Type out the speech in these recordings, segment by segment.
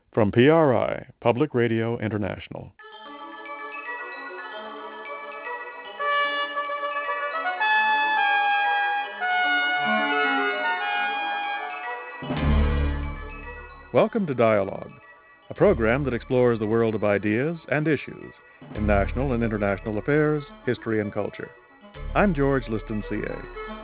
From PRI, Public Radio International. Welcome to Dialogue, a program that explores the world of ideas and issues in national and international affairs, history, and culture. I'm George Liston, CA.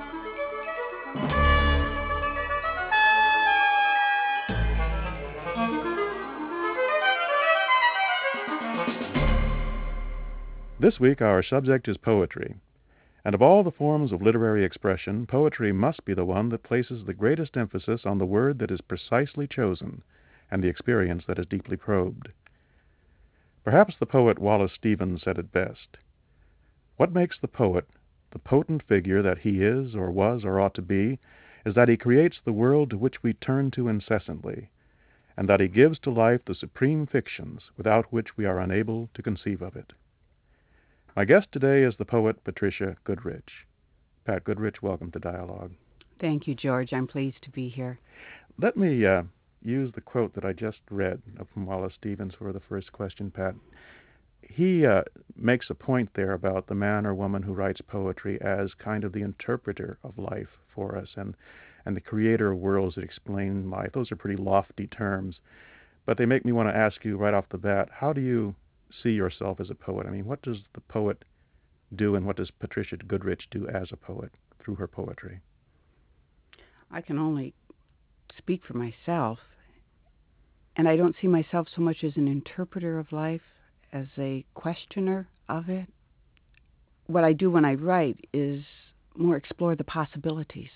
This week our subject is poetry. And of all the forms of literary expression, poetry must be the one that places the greatest emphasis on the word that is precisely chosen and the experience that is deeply probed. Perhaps the poet Wallace Stevens said it best. What makes the poet the potent figure that he is or was or ought to be is that he creates the world to which we turn to incessantly, and that he gives to life the supreme fictions without which we are unable to conceive of it. My guest today is the poet Patricia Goodrich. Pat Goodrich, welcome to Dialogue. Thank you, George. I'm pleased to be here. Let me use the quote that I just read from Wallace Stevens for the first question, Pat. He makes a point there about the man or woman who writes poetry as kind of the interpreter of life for us and the creator of worlds that explain life. Those are pretty lofty terms, but they make me want to ask you right off the bat, how do you see yourself as a poet? I mean, what does the poet do, and what does Patricia Goodrich do as a poet through her poetry? I can only speak for myself, and I don't see myself so much as an interpreter of life, as a questioner of it. What I do when I write is more explore the possibilities.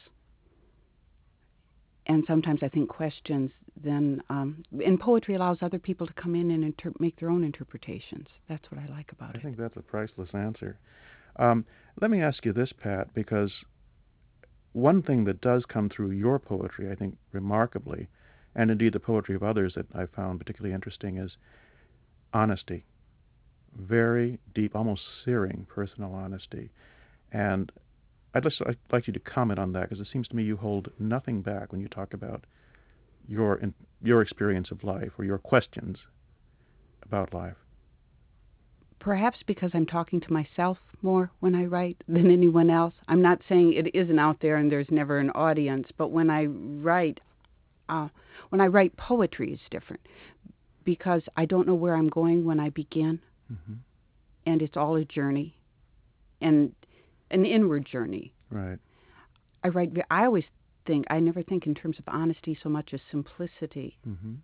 And sometimes I think questions then, and poetry allows other people to come in and make their own interpretations. That's what I like about it. I think that's a priceless answer. Let me ask you this, Pat, because one thing that does come through your poetry, I think, remarkably, and indeed the poetry of others that I found particularly interesting, is honesty. Very deep, almost searing personal honesty. And I'd like you to comment on that, because it seems to me you hold nothing back when you talk about your experience of life or your questions about life. Perhaps because I'm talking to myself more when I write than anyone else. I'm not saying it isn't out there and there's never an audience, but when I write poetry, it's different because I don't know where I'm going when I begin, and it's all a journey, and an inward journey. Right. I always think, I never think in terms of honesty so much as simplicity.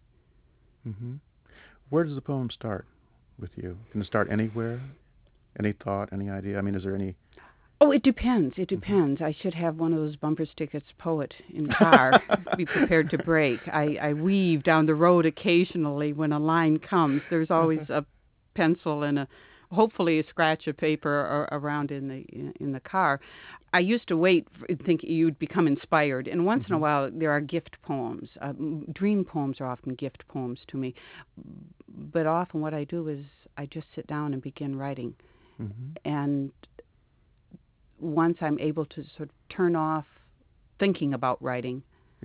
Where does the poem start with you? Can it start anywhere? Any thought, any idea? I mean, is there any... Oh, it depends. It depends. I should have one of those bumper stickers, poet in car, be prepared to break. I weave down the road occasionally when a line comes. There's always a pencil and hopefully a scratch of paper around in the car. I used to wait, think you'd become inspired, and once in a while there are gift poems. Dream poems are often gift poems to me, but often what I do is I just sit down and begin writing, and once I'm able to sort of turn off thinking about writing,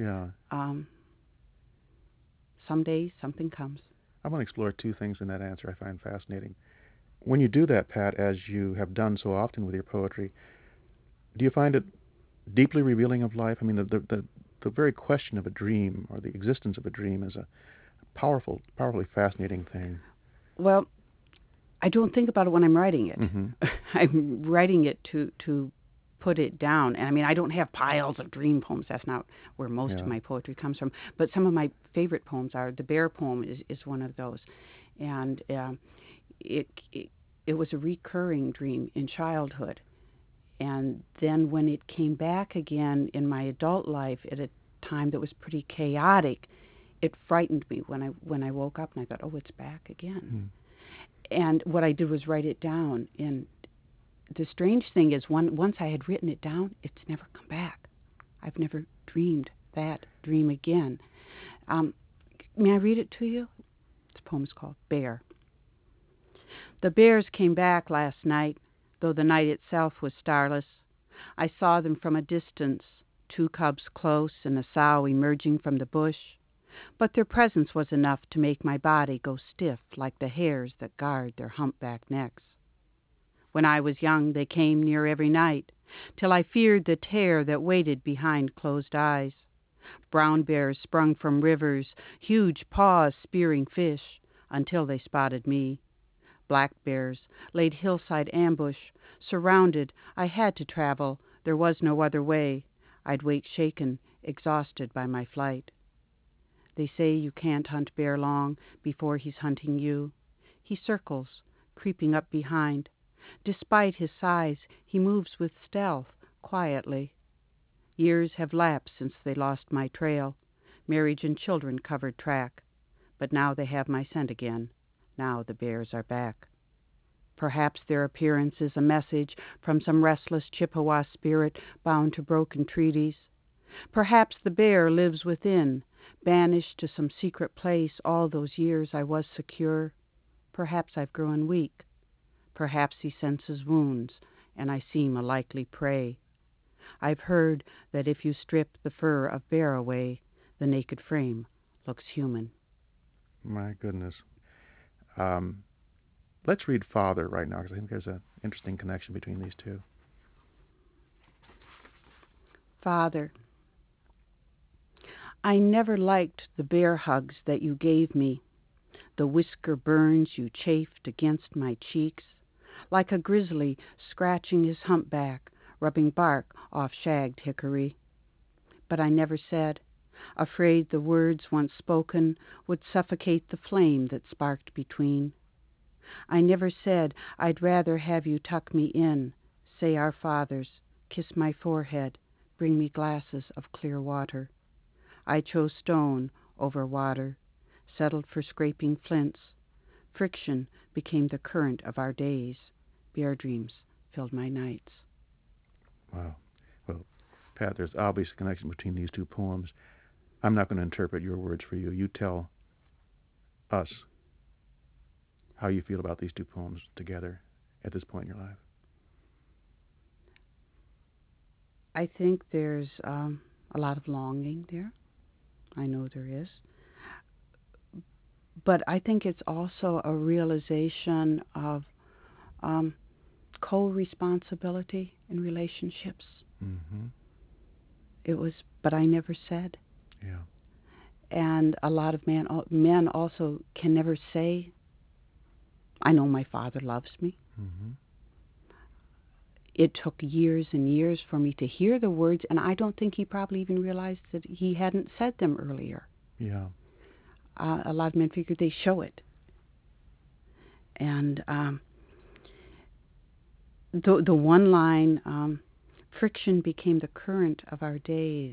some days something comes. I want to explore two things in that answer I find fascinating. When you do that, Pat, as you have done so often with your poetry, do you find it deeply revealing of life? I mean, the very question of a dream or the existence of a dream is a powerfully fascinating thing. Well, I don't think about it when I'm writing it. I'm writing it to put it down. And I mean, I don't have piles of dream poems. That's not where most of my poetry comes from. But some of my favorite poems are, the Bear poem is one of those. And it was a recurring dream in childhood. And then when it came back again in my adult life at a time that was pretty chaotic, it frightened me when I woke up and I thought, oh, it's back again. And what I did was write it down. And the strange thing is, once I had written it down, it's never come back. I've never dreamed that dream again. May I read it to you? The poem's called Bear. The bears came back last night, though the night itself was starless. I saw them from a distance, 2 cubs close and a sow emerging from the bush. but their presence was enough to make my body go stiff like the hairs that guard their humpback necks. When I was young, they came near every night, till I feared the terror that waited behind closed eyes. Brown bears sprung from rivers, huge paws spearing fish, until they spotted me. Black bears laid hillside ambush. Surrounded, I had to travel. There was no other way. I'd wake shaken, exhausted by my flight. They say you can't hunt bear long before he's hunting you. He circles, creeping up behind. Despite his size, he moves with stealth, quietly. Years have lapsed since they lost my trail. Marriage and children covered track. But now they have my scent again. Now the bears are back. Perhaps their appearance is a message from some restless Chippewa spirit bound to broken treaties. Perhaps the bear lives within, banished to some secret place all those years I was secure. Perhaps I've grown weak. Perhaps he senses wounds, and I seem a likely prey. I've heard that if you strip the fur of bear away, the naked frame looks human. My goodness. Let's read Father right now, because I think there's an interesting connection between these two. Father, I never liked the bear hugs that you gave me, the whisker burns you chafed against my cheeks, like a grizzly scratching his humpback, rubbing bark off shagged hickory. But I never said, afraid the words once spoken would suffocate the flame that sparked between. I never said I'd rather have you tuck me in, say our fathers, kiss my forehead, bring me glasses of clear water. I chose stone over water, settled for scraping flints. Friction became the current of our days. Bear dreams filled my nights. Wow. Well, Pat, there's obvious connection between these two poems. I'm not going to interpret your words for you. You tell us how you feel about these two poems together at this point in your life. I think there's a lot of longing there. I know there is. But I think it's also a realization of co-responsibility in relationships. Mm-hmm. It was, but I never said. Yeah. And a lot of men also can never say, I know my father loves me. Mm-hmm. It took years and years for me to hear the words, and I don't think he probably even realized that he hadn't said them earlier. Yeah. A lot of men figure they show it. And the one line, friction became the current of our days.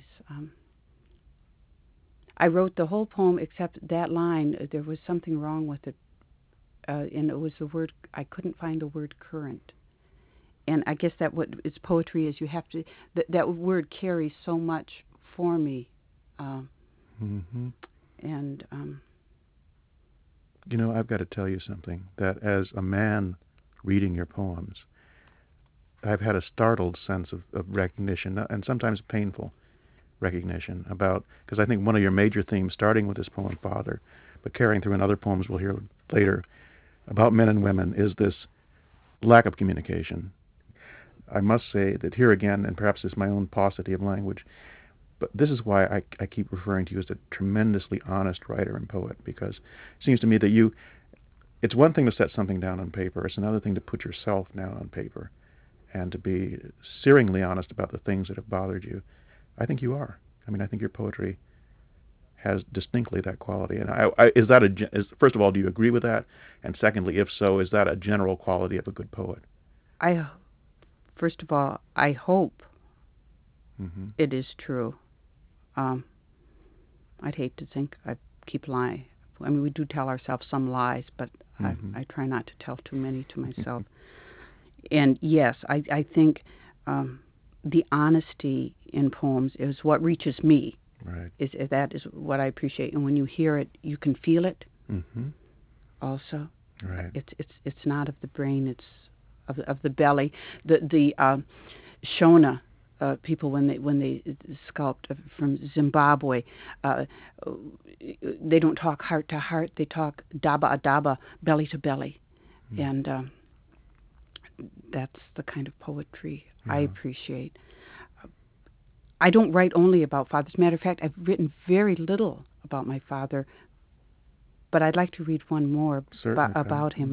I wrote the whole poem except that line. There was something wrong with it. And it was the word, I couldn't find the word current. And I guess that what is poetry is you have to, that word carries so much for me. Mm-hmm. And, you know, I've got to tell you something, that as a man reading your poems, I've had a startled sense of recognition, and sometimes painful recognition about, because I think one of your major themes, starting with this poem, Father, but carrying through in other poems we'll hear later, about men and women, is this lack of communication. I must say that here again, and perhaps it's my own paucity of language, but this is why I keep referring to you as a tremendously honest writer and poet, because it seems to me that it's one thing to set something down on paper, it's another thing to put yourself down on paper and to be searingly honest about the things that have bothered you. I think you are. I mean, I think your poetry has distinctly that quality. And is that first of all, do you agree with that? And secondly, if so, is that a general quality of a good poet? First of all, I hope mm-hmm. it is true. I'd hate to think I keep lying. I mean, we do tell ourselves some lies, but mm-hmm. I try not to tell too many to myself. And yes, I think the honesty in poems is what reaches me. Right. That is what I appreciate. And when you hear it, you can feel it. Mm-hmm. Also, right. It's not of the brain. It's of the belly. The Shona people when they sculpt from Zimbabwe. They don't talk heart to heart. They talk daba adaba, belly to belly, and that's the kind of poetry I appreciate. I don't write only about fathers. Matter of fact, I've written very little about my father, but I'd like to read one more about him.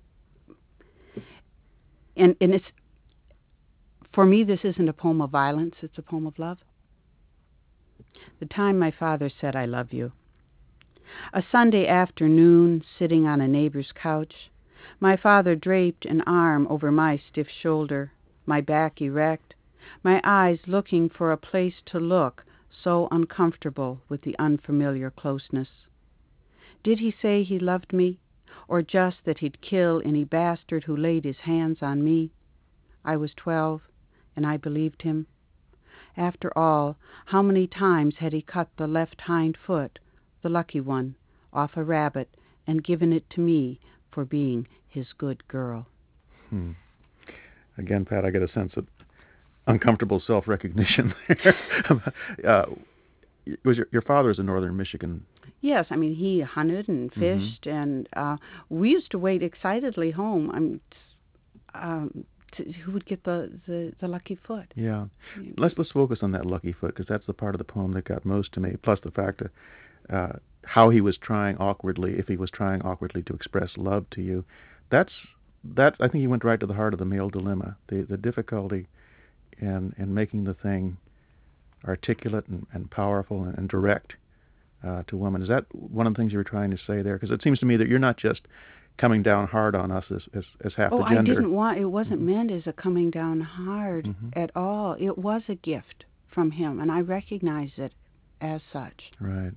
And it's, for me, this isn't a poem of violence. It's a poem of love. The time my father said, "I love you." A Sunday afternoon, sitting on a neighbor's couch, my father draped an arm over my stiff shoulder, my back erect, my eyes looking for a place to look, so uncomfortable with the unfamiliar closeness. Did he say he loved me, or just that he'd kill any bastard who laid his hands on me? I was 12, and I believed him. After all, how many times had he cut the left hind foot, the lucky one, off a rabbit and given it to me for being his good girl? Again, Pat, I get a sense of uncomfortable self-recognition there. Was your father's in northern Michigan? Yes, I mean, he hunted and fished, and we used to wait excitedly home. Who would get the lucky foot? Yeah. Let's focus on that lucky foot, because that's the part of the poem that got most to me, plus the fact that how he was trying awkwardly, if he was trying awkwardly to express love to you. That I think he went right to the heart of the male dilemma, the difficulty in making the thing articulate and powerful and direct to women. Is that one of the things you were trying to say there? Because it seems to me that you're not just coming down hard on us as half the gender. I didn't want, it wasn't meant as a coming down hard at all. It was a gift from him, and I recognize it as such. Right.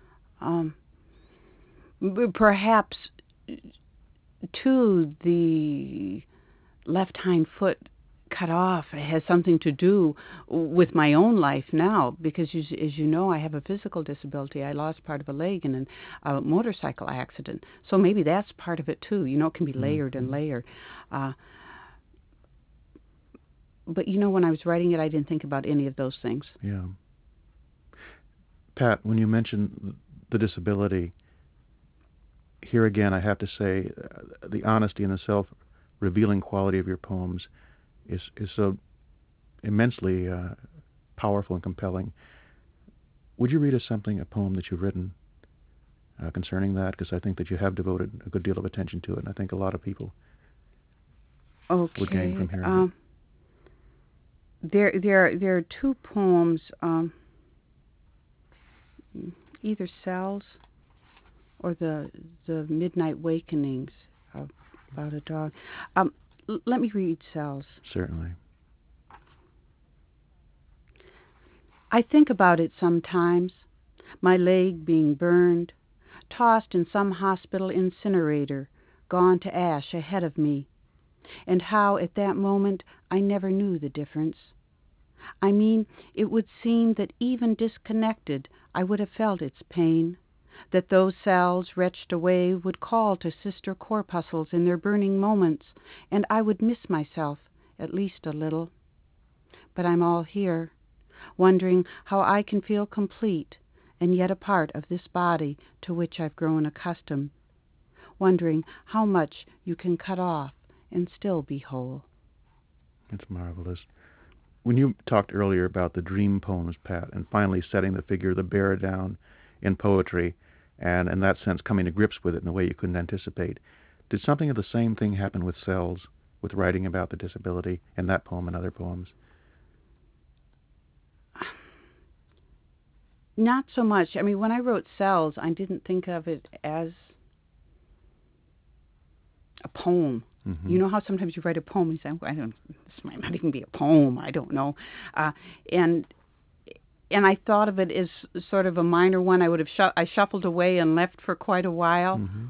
Perhaps, too, the left hind foot cut off has something to do with my own life now, because as you know, I have a physical disability. I lost part of a leg in a motorcycle accident, so maybe that's part of it too. You know, it can be layered and layered. But you know, when I was writing it, I didn't think about any of those things. Yeah. Pat, when you mention the disability, here again I have to say the honesty and the self-revealing quality of your poems is so immensely powerful and compelling. Would you read us a poem that you've written concerning that? Because I think that you have devoted a good deal of attention to it, and I think a lot of people would gain from hearing it. There are two poems, either Cells or the Midnight Wakenings about a dog. Let me read Cells. Certainly. I think about it sometimes, my leg being burned, tossed in some hospital incinerator, gone to ash ahead of me, and how at that moment I never knew the difference. I mean, it would seem that even disconnected, I would have felt its pain, that those cells wretched away would call to sister corpuscles in their burning moments, and I would miss myself, at least a little. But I'm all here, wondering how I can feel complete and yet a part of this body to which I've grown accustomed, wondering how much you can cut off and still be whole. It's marvelous. When you talked earlier about the dream poems, Pat, and finally setting the figure, the bear down in poetry, and in that sense coming to grips with it in a way you couldn't anticipate, did something of the same thing happen with Cells, with writing about the disability in that poem and other poems? Not so much. I mean, when I wrote Cells, I didn't think of it as a poem. Mm-hmm. You know how sometimes you write a poem and you say, this might not even be a poem, I don't know. And I thought of it as sort of a minor one. I shuffled away and left for quite a while. Mm-hmm.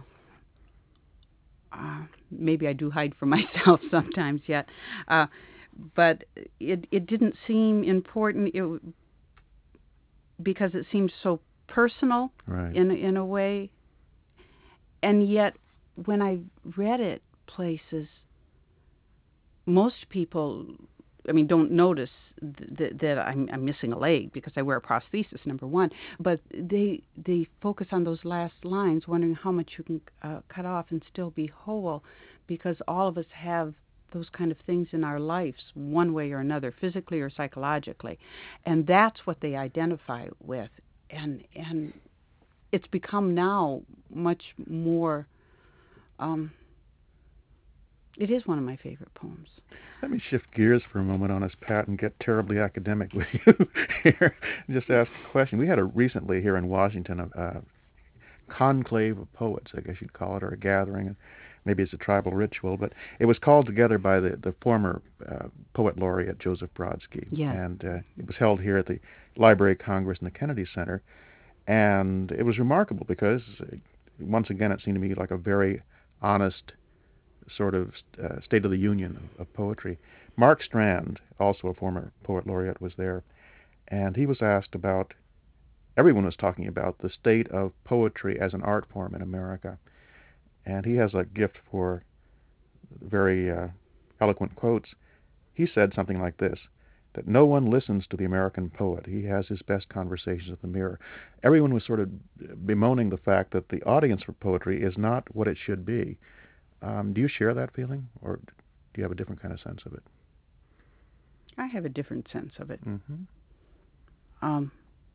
Maybe I do hide from myself sometimes yet. But it didn't seem important because it seemed so personal, right, in a way. And yet, when I read it places, most people don't notice that I'm missing a leg because I wear a prosthesis, number one. But they focus on those last lines, wondering how much you can cut off and still be whole, because all of us have those kind of things in our lives, one way or another, physically or psychologically, and that's what they identify with, and it's become now much more. It is one of my favorite poems. Let me shift gears for a moment on us, Pat, and get terribly academic with you here. Just ask a question. We had recently here in Washington a conclave of poets, I guess you'd call it, or a gathering. Maybe it's a tribal ritual, but it was called together by the former poet laureate Joseph Brodsky. Yes. And it was held here at the Library of Congress in the Kennedy Center. And it was remarkable because, once again, it seemed to me like a very honest sort of State of the Union of poetry. Mark Strand, also a former poet laureate, was there, and he was asked about, everyone was talking about the state of poetry as an art form in America. And he has a gift for very eloquent quotes. He said something like this, that no one listens to the American poet. He has his best conversations with the mirror. Everyone was sort of bemoaning the fact that the audience for poetry is not what it should be. Do you share that feeling, or do you have a different kind of sense of it? I have a different sense of it. Mm-hmm.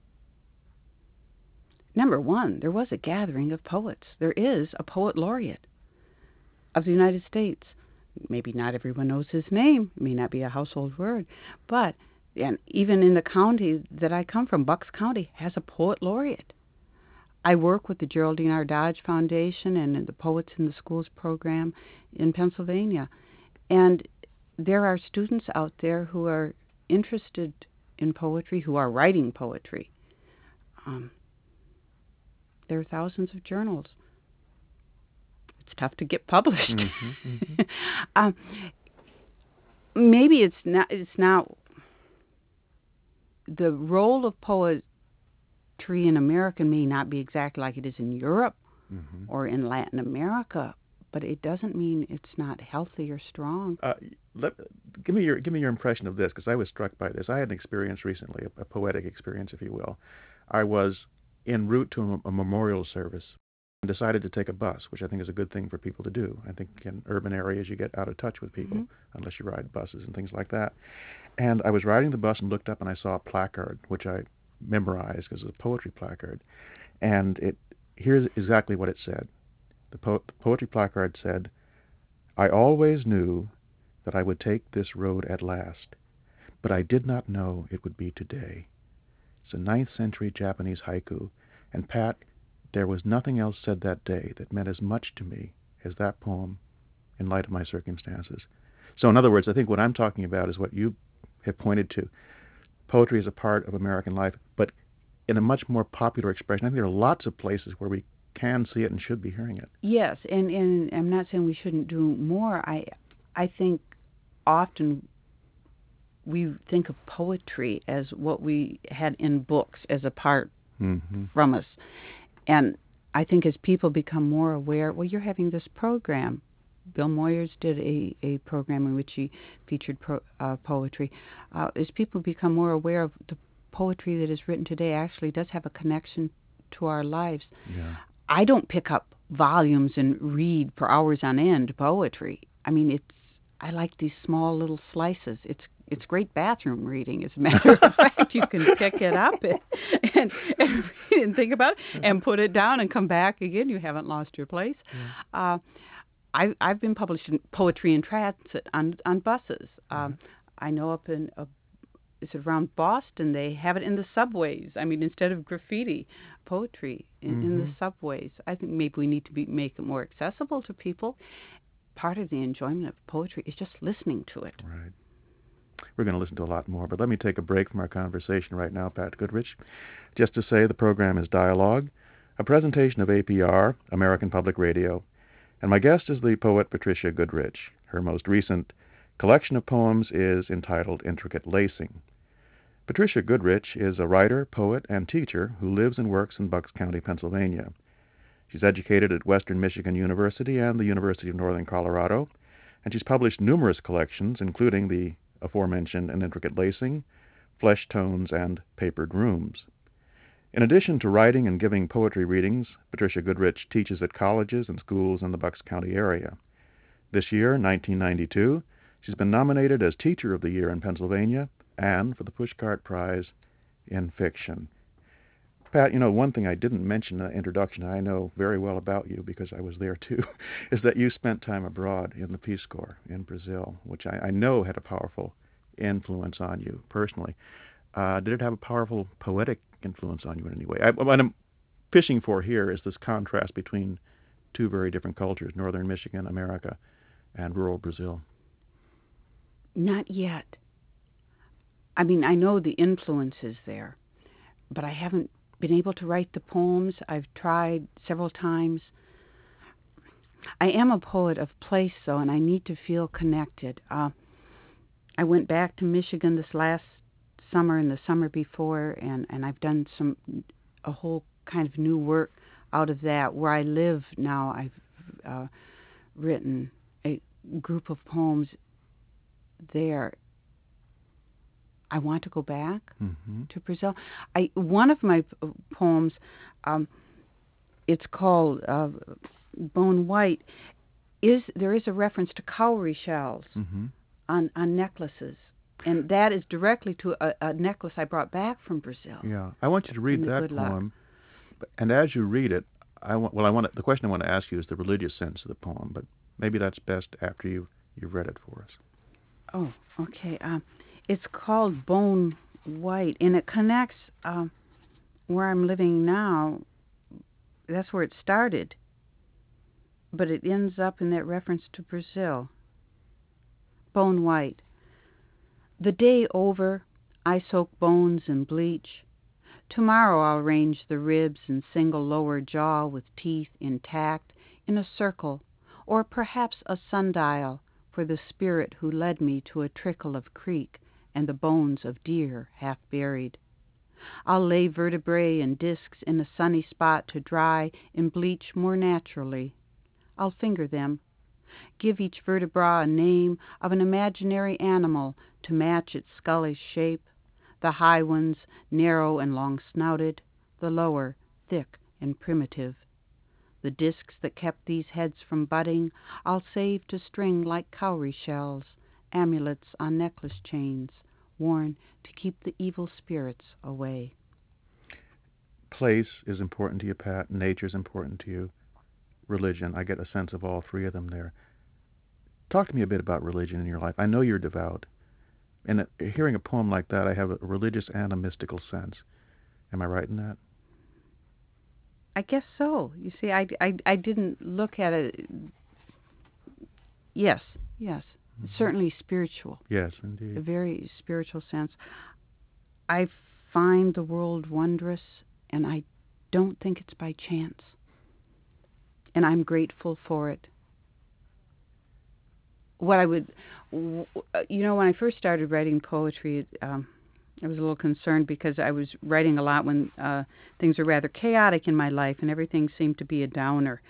Number one, there was a gathering of poets. There is a poet laureate of the United States. Maybe not everyone knows his name. It may not be a household word. But and even in the county that I come from, Bucks County, has a poet laureate. I work with the Geraldine R. Dodge Foundation and the Poets in the Schools program in Pennsylvania. And there are students out there who are interested in poetry, who are writing poetry. There are thousands of journals. It's tough to get published. Mm-hmm, mm-hmm. Maybe it's not the role of poetry in America may not be exactly like it is in Europe Mm-hmm. or in Latin America, but it doesn't mean it's not healthy or strong. Give me your impression of this, because I was struck by this. I had an experience recently, a poetic experience, if you will. I was en route to a memorial service and decided to take a bus, which I think is a good thing for people to do. I think in urban areas you get out of touch with people unless you ride buses and things like that. And I was riding the bus and looked up and I saw a placard, which I memorized because it's a poetry placard. And here's exactly what it said. The poetry placard said, "I always knew that I would take this road at last, but I did not know it would be today." It's a 9th century Japanese haiku. And Pat, there was nothing else said that day that meant as much to me as that poem in light of my circumstances. So in other words, I think what I'm talking about is what you have pointed to. Poetry is a part of American life, but in a much more popular expression. I think there are lots of places where we can see it and should be hearing it. Yes, and I'm not saying we shouldn't do more. I think often we think of poetry as what we had in books as a part from us. And I think as people become more aware, well, you're having this program. Bill Moyers did a program in which he featured poetry. As people become more aware of the poetry that is written today actually does have a connection to our lives. Yeah. I don't pick up volumes and read for hours on end poetry. I mean, I like these small little slices. It's great bathroom reading. As a matter of fact, you can pick it up and read and think about it and put it down and come back again. You haven't lost your place. Yeah. I've been publishing poetry in transit on buses. I know up in it's around Boston, they have it in the subways. I mean, instead of graffiti, poetry in the subways. I think maybe we need to make it more accessible to people. Part of the enjoyment of poetry is just listening to it. Right. We're going to listen to a lot more, but let me take a break from our conversation right now, Pat Goodrich. Just to say the program is Dialogue, a presentation of APR, American Public Radio, and my guest is the poet Patricia Goodrich. Her most recent collection of poems is entitled Intricate Lacing. Patricia Goodrich is a writer, poet, and teacher who lives and works in Bucks County, Pennsylvania. She's educated at Western Michigan University and the University of Northern Colorado, and she's published numerous collections, including the aforementioned and intricate lacing, flesh tones, and papered rooms. In addition to writing and giving poetry readings, Patricia Goodrich teaches at colleges and schools in the Bucks County area. This year, 1992, she's been nominated as Teacher of the Year in Pennsylvania and for the Pushcart Prize in Fiction. Pat, one thing I didn't mention in the introduction, I know very well about you because I was there too, is that you spent time abroad in the Peace Corps in Brazil, which I know had a powerful influence on you personally. Did it have a powerful poetic influence on you in any way? What I'm fishing for here is this contrast between two very different cultures, northern Michigan, America, and rural Brazil. Not yet. I mean, I know the influence is there, but I haven't been able to write the poems. I've tried several times. I am a poet of place, though, and I need to feel connected. I went back to Michigan this last summer and the summer before, and I've done a whole kind of new work out of that. Where I live now, I've written a group of poems there. I want to go back to Brazil. One of my poems, it's called Bone White. There is a reference to cowrie shells on necklaces, and that is directly to a necklace I brought back from Brazil. Yeah, I want you to read that poem, and as you read it, the question I want to ask you is the religious sense of the poem, but maybe that's best after you've read it for us. Oh, okay. It's called Bone White, and it connects where I'm living now. That's where it started, but it ends up in that reference to Brazil. Bone White. The day over, I soak bones in bleach. Tomorrow I'll range the ribs and single lower jaw with teeth intact in a circle, or perhaps a sundial for the spirit who led me to a trickle of creek and the bones of deer half buried. I'll lay vertebrae and discs in a sunny spot to dry and bleach more naturally. I'll finger them, give each vertebra a name of an imaginary animal to match its scully's shape, the high ones narrow and long-snouted, the lower thick and primitive. The discs that kept these heads from budding I'll save to string like cowrie shells, amulets on necklace chains, worn to keep the evil spirits away. Place is important to you, Pat. Nature is important to you. Religion, I get a sense of all three of them there. Talk to me a bit about religion in your life. I know you're devout. And hearing a poem like that, I have a religious and a mystical sense. Am I right in that? I guess so. You see, I didn't look at it. Yes. It's certainly spiritual. Yes, indeed. A very spiritual sense. I find the world wondrous, and I don't think it's by chance. And I'm grateful for it. What I would, when I first started writing poetry, I was a little concerned because I was writing a lot when things were rather chaotic in my life, and everything seemed to be a downer.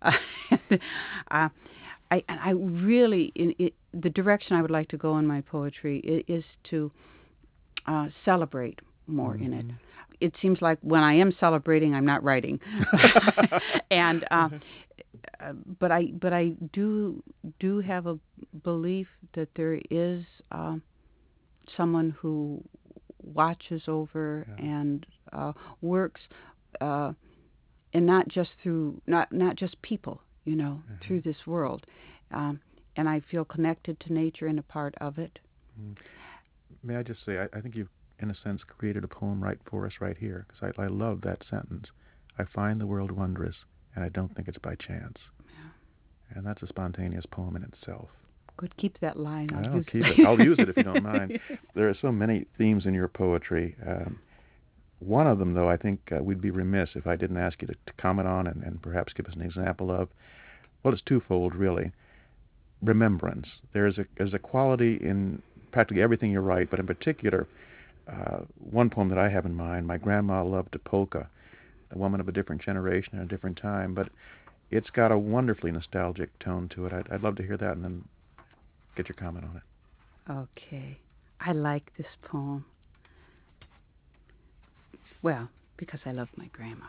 I really, the direction I would like to go in my poetry is to celebrate more in it. It seems like when I am celebrating, I'm not writing, and but I do have a belief that there is someone who watches over and works, and not just through not just people, through this world, and I feel connected to nature and a part of it. May I just say, I think you've, in a sense, created a poem right for us right here, because I love that sentence. I find the world wondrous, and I don't think it's by chance. Yeah. And that's a spontaneous poem in itself. Good, keep that line. I'll keep it. I'll use it if you don't mind. There are so many themes in your poetry. One of them, though, I think we'd be remiss if I didn't ask you to comment on and perhaps give us an example of. Well, it's twofold, really. Remembrance. There's a quality in practically everything you write, but in particular, one poem that I have in mind, My Grandma Loved a Polka, a woman of a different generation and a different time, but it's got a wonderfully nostalgic tone to it. I'd love to hear that and then get your comment on it. Okay. I like this poem. Well, because I love my grandma.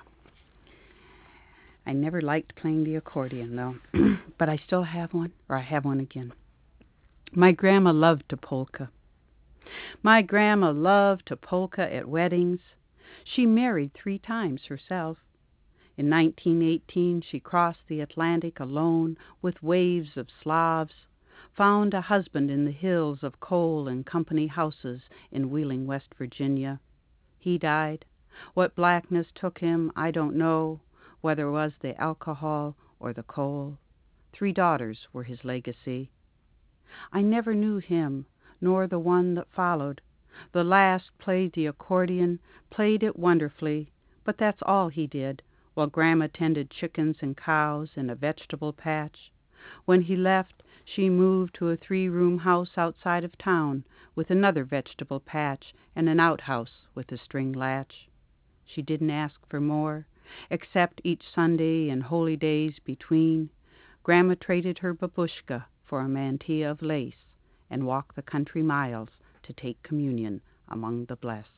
I never liked playing the accordion, though, but I still have one, or I have one again. My grandma loved to polka. My grandma loved to polka at weddings. She married 3 times herself. In 1918, she crossed the Atlantic alone with waves of Slavs, found a husband in the hills of Cole and Company houses in Wheeling, West Virginia. He died. What blackness took him, I don't know, whether it was the alcohol or the coal. 3 daughters were his legacy. I never knew him, nor the one that followed. The last played the accordion, played it wonderfully, but that's all he did, while Grandma tended chickens and cows in a vegetable patch. When he left, she moved to a 3-room house outside of town with another vegetable patch and an outhouse with a string latch. She didn't ask for more, except each Sunday and holy days between, Grandma traded her babushka for a mantilla of lace and walked the country miles to take communion among the blessed.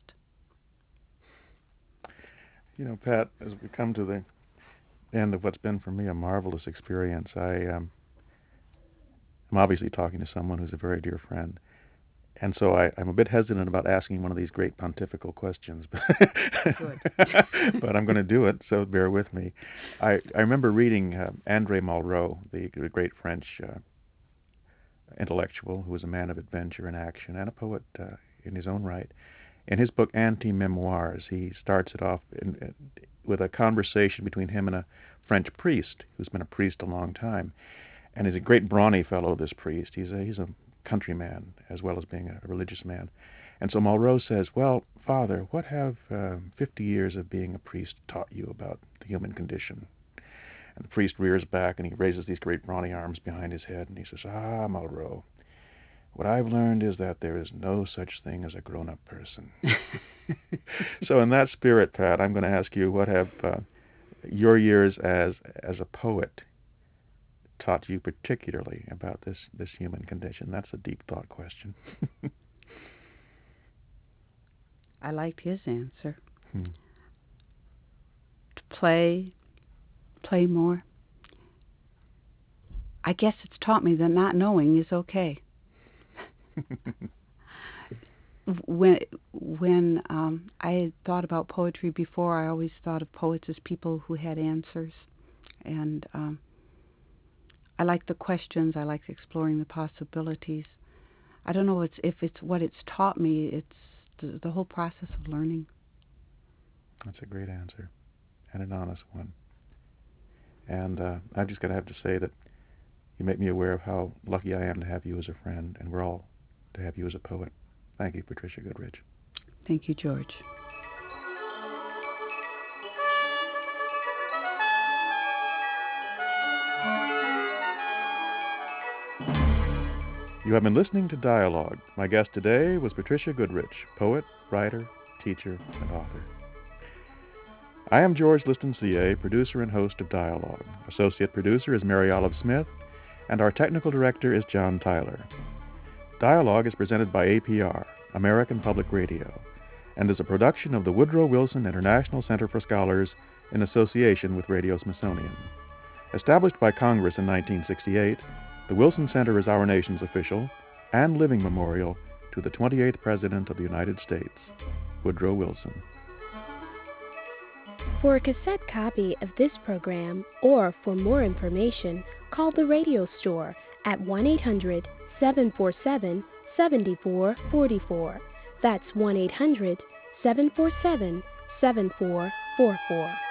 You know, Pat, as we come to the end of what's been for me a marvelous experience, I'm obviously talking to someone who's a very dear friend. And so I'm a bit hesitant about asking one of these great pontifical questions, Good. but I'm going to do it, so bear with me. I remember reading André Malraux, the great French intellectual who was a man of adventure and action and a poet in his own right. In his book Anti-Memoirs, he starts it off with a conversation between him and a French priest who's been a priest a long time. And he's a great brawny fellow, this priest. He's a countryman as well as being a religious man. And so Malraux says, well, Father, what have 50 years of being a priest taught you about the human condition? And the priest rears back and he raises these great brawny arms behind his head and he says, Malraux, what I've learned is that there is no such thing as a grown-up person. So in that spirit, Pat, I'm going to ask you, what have your years as a poet taught you particularly about this human condition? That's a deep thought question. I liked his answer. To play more. I guess it's taught me that not knowing is okay. When I had thought about poetry before, I always thought of poets as people who had answers. And I like the questions. I like exploring the possibilities. I don't know if it's what it's taught me. It's the whole process of learning. That's a great answer, and an honest one. And I've just got to have to say that you make me aware of how lucky I am to have you as a friend, and we're all to have you as a poet. Thank you, Patricia Goodrich. Thank you, George. You have been listening to Dialogue. My guest today was Patricia Goodrich, poet, writer, teacher, and author. I am George Liston, CA, producer and host of Dialogue. Associate producer is Mary Olive Smith, and our technical director is John Tyler. Dialogue is presented by APR, American Public Radio, and is a production of the Woodrow Wilson International Center for Scholars in association with Radio Smithsonian. Established by Congress in 1968, the Wilson Center is our nation's official and living memorial to the 28th President of the United States, Woodrow Wilson. For a cassette copy of this program or for more information, call the radio store at 1-800-747-7444. That's 1-800-747-7444.